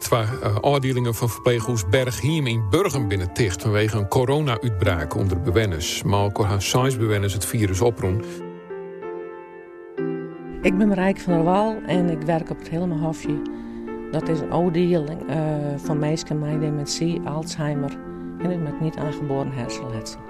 twee afdelingen van verpleeghuis Bergheim in Burgum binnen ticht vanwege een corona-uitbraak onder bewenners. Maar ook gaan 6 bewenners het virus oproen. Ik ben Marijke van der Wal en ik werk op het Helmenhofje. Dat is een afdeling van mensen met dementie, Alzheimer en met niet aangeboren hersenletsel.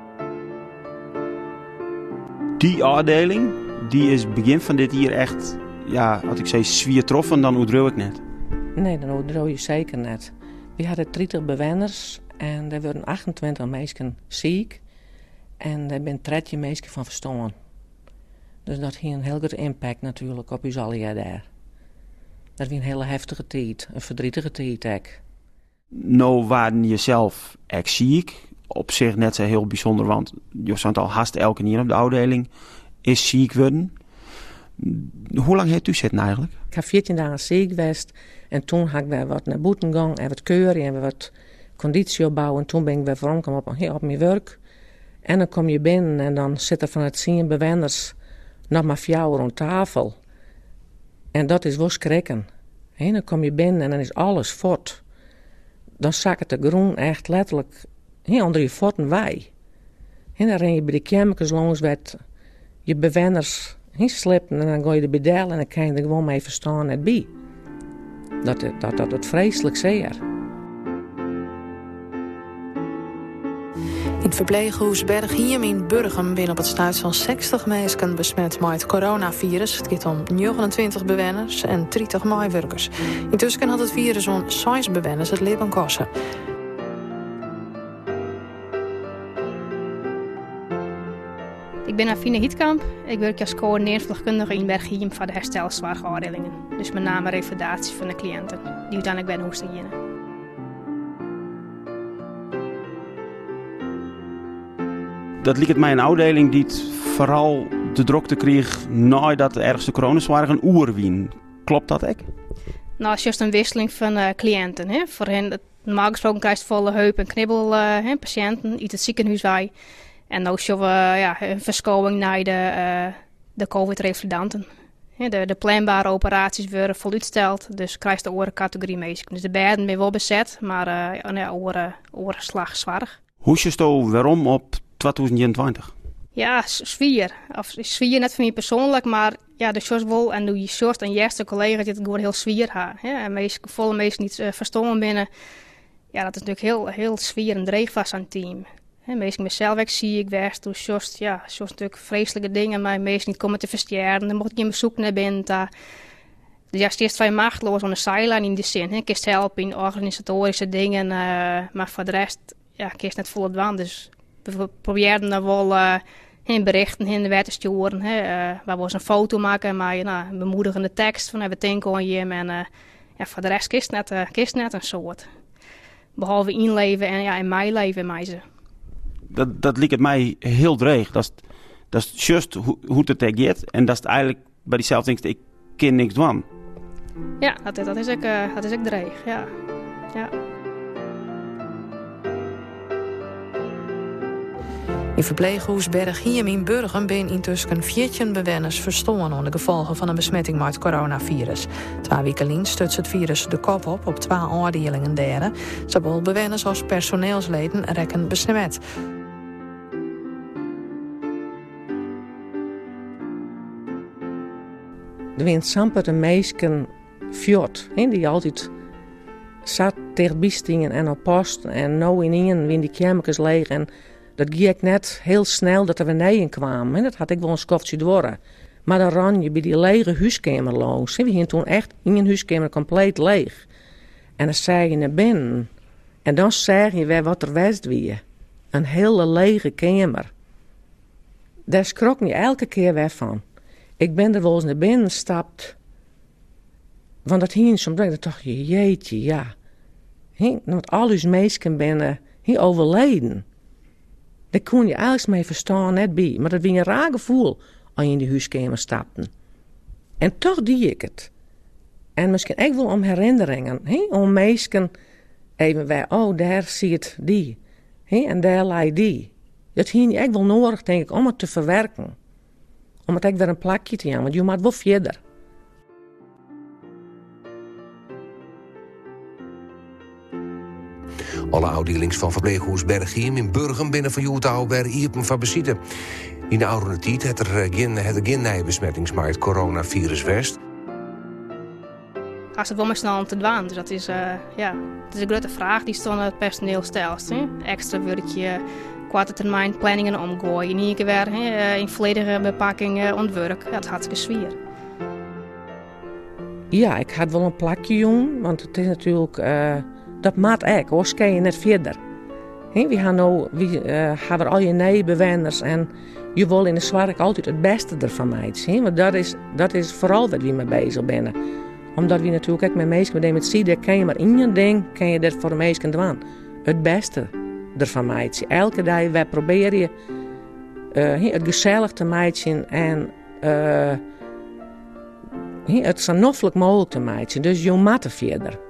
Die afdeling, die is begin van dit jaar echt, ja, als ik zei zwier troffen, dan oedrouw ik net. Nee, dan oedrouw je zeker net. We hadden 30 bewenners en er werden 28 mensen ziek. En er zijn 30 mensen van verstaan. Dus dat heeft een heel groot impact natuurlijk op ons allen daar. Dat was een hele heftige tijd, een verdrietige tijd ook. Nou waren jezelf echt ziek. Op zich net zo heel bijzonder, want je stond al haast elke keer op de afdeling is ziek worden. Hoe lang heeft u zitten eigenlijk? Ik heb 14 dagen ziek geweest en toen had ik weer wat naar buiten gegaan en wat keuren en wat conditie opbouwen. En toen ben ik weer voorgekomen op mijn werk. En dan kom je binnen en dan zitten van het 10 bewenners nog maar 4 rond tafel. En dat is wel schrikken. En dan kom je binnen en dan is alles fort. Dan zakt de groen echt letterlijk onder je voeten wij. En dan ren je bij de chemicals langs met je bewenners slippen en dan ga je er bedellen en dan kan je er gewoon mee verstaan net bij. Dat het vreselijk zeer. In het verpleeghuis Bergheim in Burgum binnen op het stuit van 60 mensen besmet met het coronavirus. Het gaat om 29 bewenners en 30 medewerkers. Intussen had het virus zo'n 6 bewenners het leven kosten. Ik ben Afine Hietkamp. Ik werk als coördineerverpleegkundige in Bergheim voor de herstelzorgafdelingen. Dus met name revalidatie van de cliënten die uiteindelijk bij de hoesten gaan. Dat liep het mij een afdeling die het vooral de drukte kreeg nadat de ergste coronazwaar een oerwien. Klopt dat ook? Nou, het is juist een wisseling van cliënten. Hè. Voor hen, normaal gesproken krijgt volle heup- en knibbelpatiënten uit het ziekenhuis bij. En ook zien we een verschuiving naar de COVID-revalidanten. De planbare operaties worden voluitgesteld, dus krijgt de orencategorie mee. Dus de bedden zijn wel bezet, maar orenslag zwaar. Hoe is je zo waarom op 2021? Ja, sfeer. Of sfeer net van mij persoonlijk, maar ja, de Sjors wel en de Sjors en eerste collega's die het gewoon heel sfeer hebben. En volle mensen niet verstaan binnen. Ja, dat is natuurlijk heel sfeer en dreigvast aan het team. Meestal mezelf ook zie ik werd toen Sjors natuurlijk vreselijke dingen, maar meestal niet komen te versterken. Dan mocht ik in bezoek naar binnen. Dus ja, het is vrij machteloos aan de sideline in die zin. Ik kist helpen in organisatorische dingen, maar voor de rest kist net vol het waan. Dus we probeerden er wel in berichten in de wet te sturen. Waar we een foto maken, maar een bemoedigende tekst van we denken aan je. En voor de rest kist net een soort. Behalve inleven en in mijn leven mij ze. Dat liep het mij heel dreig. Dat is juist hoe het gaat. En dat is eigenlijk bij diezelfde denkt, ik ken niks doen. Ja, dat is ook dreig, ja. In verpleeghuis Bergheim in Burgum ben intussen 14 bewenners verstaan aan de gevolgen van een besmetting met het coronavirus. 2 weken geleden stutst het virus de kop op 2 afdelingen derde. Zowel bewenners als personeelsleden rekken besmet. Er zijn samper de meisken fjord, die altijd zat tegen biestingen en op post. En nou in één wien die chemicals leeg. En dat ging ik net heel snel dat er beneden kwamen. En dat had ik wel een skofje door. Maar dan ran je bij die lege huiskamer langs. We hadden toen echt in een huiskamer compleet leeg. En dan zei je naar binnen. En dan zeg je weer wat er was weer. Een hele lege kamer. Daar schrok je elke keer weer van. Ik ben er wel eens naar binnen gestapt. Want dat hier soms dacht je, jeetje, ja. Want al uw meisken ben hier overleden. Daar kon je alles mee verstaan, net bij. Maar dat was een raar gevoel als je in die huiskamer stapte. En toch die ik het. En misschien ook wel om herinneringen. Om meisken even weer, oh, daar zie het die. En daar lijkt die. Dat hier je ook wel nodig, denk ik, om het te verwerken. Om het ook weer een plakje te hebben, want je moet wel verder. Alle afdelings van verpleeghuis Bergheim in Burgum binnen van Jutau werden iepen van besitten. In de oude tijd had er geen nieuwe besmettingsmarkt coronavirus west. Als het wel maar snel te dwaan. Dus dat is, het is een grote vraag die stond het personeel stelt. Extra werkje, korte termijn planningen omgooien. In één keer weer in volledige bepakking ontwerk. Dat is hartstikke zwaar. Ja, ik had wel een plakje jong, want het is natuurlijk, dat maakt ook, hoor, kan je net verder. We hebben al je nieuwe bewoners en je wil in de zorg altijd het beste ervan maken. Want dat is vooral wat we mee bezig zijn. Omdat we natuurlijk ook met mensen met zieken, kan je maar één ding, kan je dat voor de mensen doen. Het beste ervan maken. Elke dag wij proberen het gezellig te maken en het zo noffelijk mogelijk te maken. Dus je moet verder.